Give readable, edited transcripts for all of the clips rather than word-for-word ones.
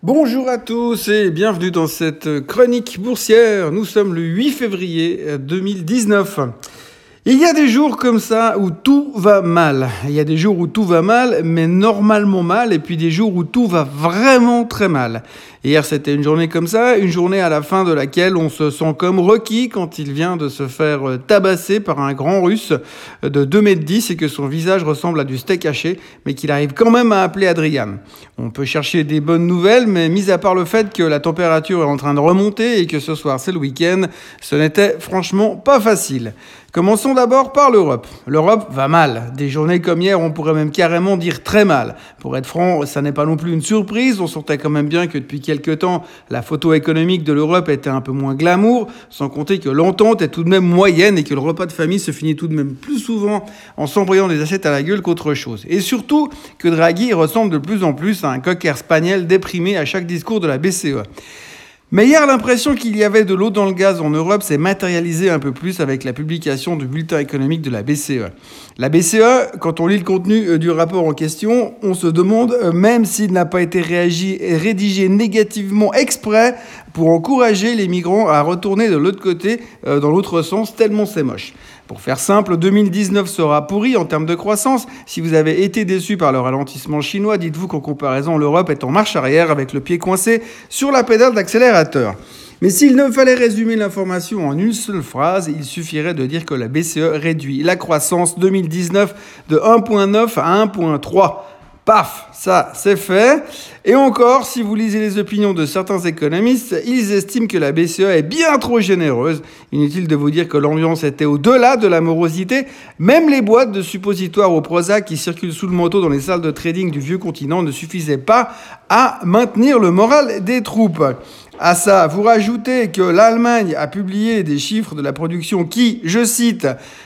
Bonjour à tous et bienvenue dans cette chronique boursière. Nous sommes le 8 février 2019. Il y a des jours comme ça où tout va mal. Il y a des jours où tout va mal, mais normalement mal, et puis des jours où tout va vraiment très mal. Hier, c'était une journée comme ça, une journée à la fin de laquelle on se sent comme Rocky quand il vient de se faire tabasser par un grand russe de 2,10 m et que son visage ressemble à du steak haché, mais qu'il arrive quand même à appeler Adrian. On peut chercher des bonnes nouvelles, mais mis à part le fait que la température est en train de remonter et que ce soir c'est le week-end, ce n'était franchement pas facile. Commençons d'abord par l'Europe. L'Europe va mal. Des journées comme hier, on pourrait même carrément dire très mal. Pour être franc, ça n'est pas non plus une surprise. On sentait quand même bien que depuis quelques temps, la photo économique de l'Europe était un peu moins glamour, sans compter que l'entente est tout de même moyenne et que le repas de famille se finit tout de même plus souvent en s'embrouillant des assiettes à la gueule qu'autre chose. Et surtout que Draghi ressemble de plus en plus à un cocker spaniel déprimé à chaque discours de la BCE. Mais hier, l'impression qu'il y avait de l'eau dans le gaz en Europe s'est matérialisée un peu plus avec la publication du bulletin économique de la BCE. La BCE, quand on lit le contenu du rapport en question, on se demande, même s'il n'a pas été rédigé négativement exprès, pour encourager les migrants à retourner de l'autre côté, dans l'autre sens, tellement c'est moche. Pour faire simple, 2019 sera pourri en termes de croissance. Si vous avez été déçu par le ralentissement chinois, dites-vous qu'en comparaison, l'Europe est en marche arrière avec le pied coincé sur la pédale d'accélérateur. Mais s'il ne fallait résumer l'information en une seule phrase, il suffirait de dire que la BCE réduit la croissance 2019 de 1,9 à 1,3. Paf, ça c'est fait. Et encore, si vous lisez les opinions de certains économistes, ils estiment que la BCE est bien trop généreuse. Inutile de vous dire que l'ambiance était au-delà de la morosité. Même les boîtes de suppositoires au Prozac qui circulent sous le manteau dans les salles de trading du vieux continent ne suffisaient pas à maintenir le moral des troupes. À ça, vous rajoutez que l'Allemagne a publié des chiffres de la production qui, je cite,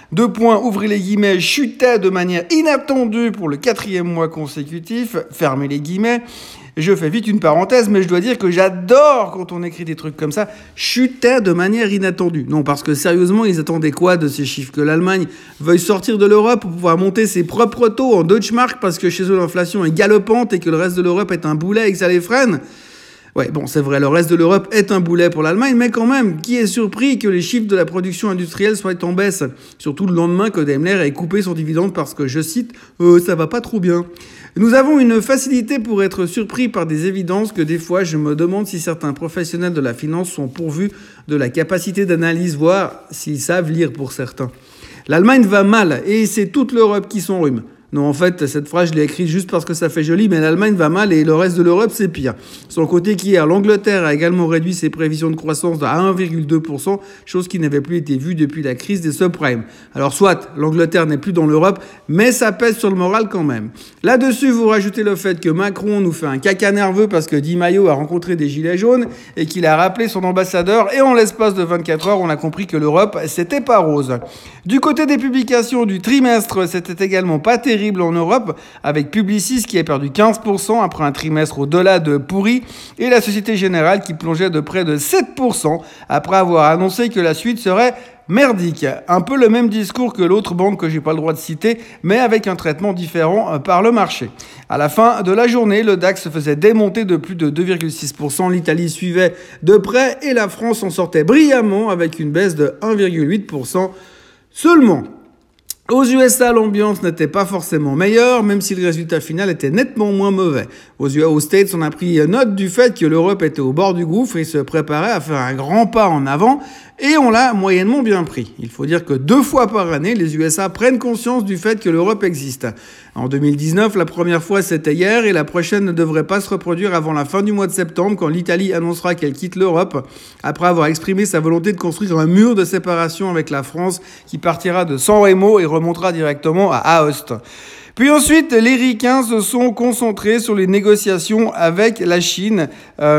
ouvrez les guillemets, chutait de manière inattendue pour le 4e mois consécutif, fermez les guillemets. Je fais vite une parenthèse, mais je dois dire que j'adore quand on écrit des trucs comme ça, chutait de manière inattendue. Non, parce que sérieusement, ils attendaient quoi de ces chiffres? Que l'Allemagne veuille sortir de l'Europe pour pouvoir monter ses propres taux en Deutschmark parce que chez eux l'inflation est galopante et que le reste de l'Europe est un boulet et que ça les freine? Ouais, bon, c'est vrai, le reste de l'Europe est un boulet pour l'Allemagne, mais quand même, qui est surpris que les chiffres de la production industrielle soient en baisse? Surtout le lendemain que Daimler ait coupé son dividende parce que, je cite, ça va pas trop bien. Nous avons une facilité pour être surpris par des évidences que des fois je me demande si certains professionnels de la finance sont pourvus de la capacité d'analyse, voire s'ils savent lire pour certains. L'Allemagne va mal et c'est toute l'Europe qui s'enrhume. Non, en fait, cette phrase, je l'ai écrite juste parce que ça fait joli, mais l'Allemagne va mal et le reste de l'Europe, c'est pire. Sans côté qu'hier, l'Angleterre a également réduit ses prévisions de croissance à 1,2%, chose qui n'avait plus été vue depuis la crise des subprimes. Alors soit, l'Angleterre n'est plus dans l'Europe, mais ça pèse sur le moral quand même. Là-dessus, vous rajoutez le fait que Macron nous fait un caca nerveux parce que Di Maio a rencontré des gilets jaunes et qu'il a rappelé son ambassadeur, et en l'espace de 24 heures, on a compris que l'Europe, c'était pas rose. Du côté des publications du trimestre, c'était également pas terrible en Europe, avec Publicis qui a perdu 15% après un trimestre au-delà de pourri, et la Société Générale qui plongeait de près de 7% après avoir annoncé que la suite serait merdique. Un peu le même discours que l'autre banque que j'ai pas le droit de citer, mais avec un traitement différent par le marché. À la fin de la journée, le DAX se faisait démonter de plus de 2,6%, l'Italie suivait de près et la France en sortait brillamment avec une baisse de 1,8% seulement. Aux USA, l'ambiance n'était pas forcément meilleure, même si le résultat final était nettement moins mauvais. Aux States, on a pris note du fait que l'Europe était au bord du gouffre et se préparait à faire un grand pas en avant, et on l'a moyennement bien pris. Il faut dire que 2 fois par année, les USA prennent conscience du fait que l'Europe existe. En 2019, la première fois c'était hier, et la prochaine ne devrait pas se reproduire avant la fin du mois de septembre, quand l'Italie annoncera qu'elle quitte l'Europe, après avoir exprimé sa volonté de construire un mur de séparation avec la France, qui partira de San Remo et remontera directement à Aoste. Puis ensuite, les ricains se sont concentrés sur les négociations avec la Chine,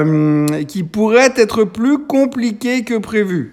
qui pourraient être plus compliquées que prévu.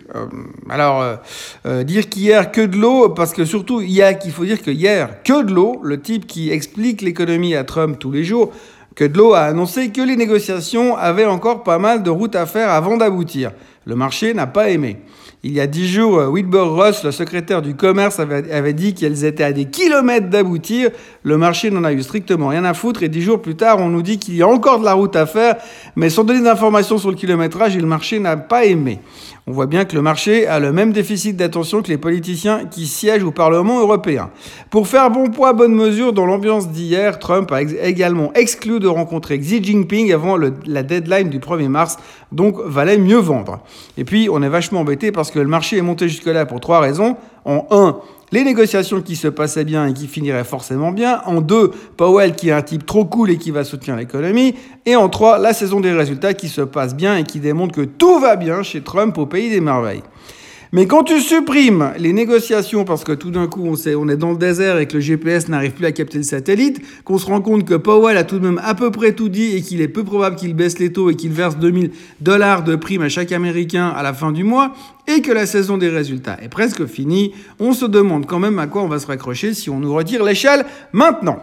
Dire qu'hier que de l'eau, parce que surtout, il faut dire que hier, que de l'eau, le type qui explique l'économie à Trump tous les jours, que de l'eau a annoncé que les négociations avaient encore pas mal de route à faire avant d'aboutir. Le marché n'a pas aimé. Il y a 10 jours, Wilbur Ross, le secrétaire du commerce, avait dit qu'elles étaient à des kilomètres d'aboutir. Le marché n'en a eu strictement rien à foutre et 10 jours plus tard, on nous dit qu'il y a encore de la route à faire, mais sans donner d'informations sur le kilométrage, et le marché n'a pas aimé. On voit bien que le marché a le même déficit d'attention que les politiciens qui siègent au Parlement européen. Pour faire bon poids, bonne mesure, dans l'ambiance d'hier, Trump a également exclu de rencontrer Xi Jinping avant la deadline du 1er mars, donc valait mieux vendre. Et puis, on est vachement embêté parce que le marché est monté jusque-là pour 3 raisons. En 1, les négociations qui se passaient bien et qui finiraient forcément bien. En 2, Powell qui est un type trop cool et qui va soutenir l'économie. Et en 3, la saison des résultats qui se passe bien et qui démontre que tout va bien chez Trump au pays des merveilles. Mais quand tu supprimes les négociations parce que tout d'un coup on est dans le désert et que le GPS n'arrive plus à capter le satellite, qu'on se rend compte que Powell a tout de même à peu près tout dit et qu'il est peu probable qu'il baisse les taux et qu'il verse $2 000 de prime à chaque Américain à la fin du mois, et que la saison des résultats est presque finie, on se demande quand même à quoi on va se raccrocher si on nous retire l'échelle maintenant.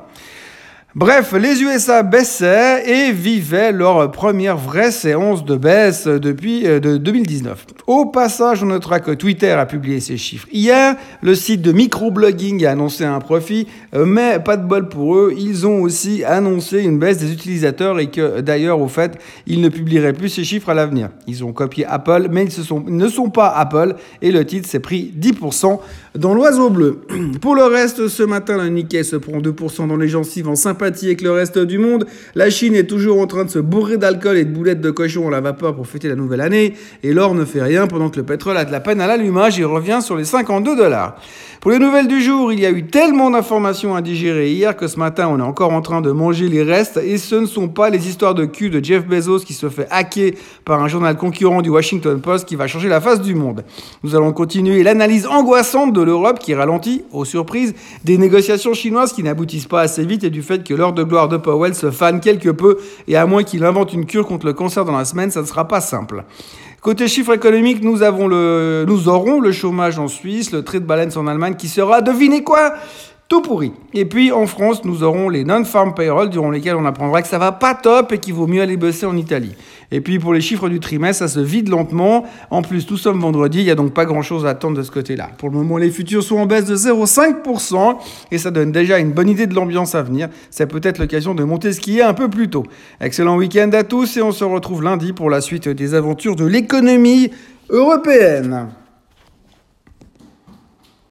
Bref, les USA baissaient et vivaient leur première vraie séance de baisse depuis de 2019. Au passage, on notera que Twitter a publié ses chiffres hier. Le site de microblogging a annoncé un profit, mais pas de bol pour eux. Ils ont aussi annoncé une baisse des utilisateurs et que d'ailleurs, au fait, ils ne publieraient plus ces chiffres à l'avenir. Ils ont copié Apple, mais ils ne sont pas Apple et le titre s'est pris 10% dans l'oiseau bleu. Pour le reste, ce matin, le Nikkei se prend 2% dans les gencives en sympathie avec le reste du monde. La Chine est toujours en train de se bourrer d'alcool et de boulettes de cochon à la vapeur pour fêter la nouvelle année. Et l'or ne fait rien pendant que le pétrole a de la peine à l'allumage et revient sur les $52. Pour les nouvelles du jour, il y a eu tellement d'informations à digérer hier que ce matin, on est encore en train de manger les restes. Et ce ne sont pas les histoires de cul de Jeff Bezos qui se fait hacker par un journal concurrent du Washington Post qui va changer la face du monde. Nous allons continuer l'analyse angoissante de l'Europe qui ralentit, aux surprises, des négociations chinoises qui n'aboutissent pas assez vite et du fait que l'heure de gloire de Powell se fane quelque peu et à moins qu'il invente une cure contre le cancer dans la semaine, ça ne sera pas simple. Côté chiffres économiques, nous aurons le chômage en Suisse, le trade balance en Allemagne qui sera, devinez quoi ? Tout pourri. Et puis en France, nous aurons les non-farm payroll durant lesquels on apprendra que ça va pas top et qu'il vaut mieux aller bosser en Italie. Et puis pour les chiffres du trimestre, ça se vide lentement. En plus, nous sommes vendredi, il n'y a donc pas grand-chose à attendre de ce côté-là. Pour le moment, les futurs sont en baisse de 0,5% et ça donne déjà une bonne idée de l'ambiance à venir. C'est peut-être l'occasion de monter skier un peu plus tôt. Excellent week-end à tous et on se retrouve lundi pour la suite des aventures de l'économie européenne.